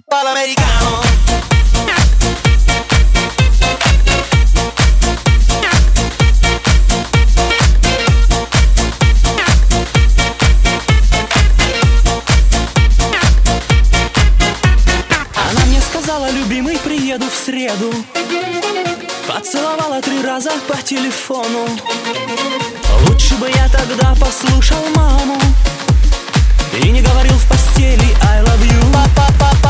papà l'americano. Она мне сказала: любимый, приеду в среду. Поцеловала 3 раза по телефону. Лучше бы я тогда послушал маму и не говорил в постели I love you.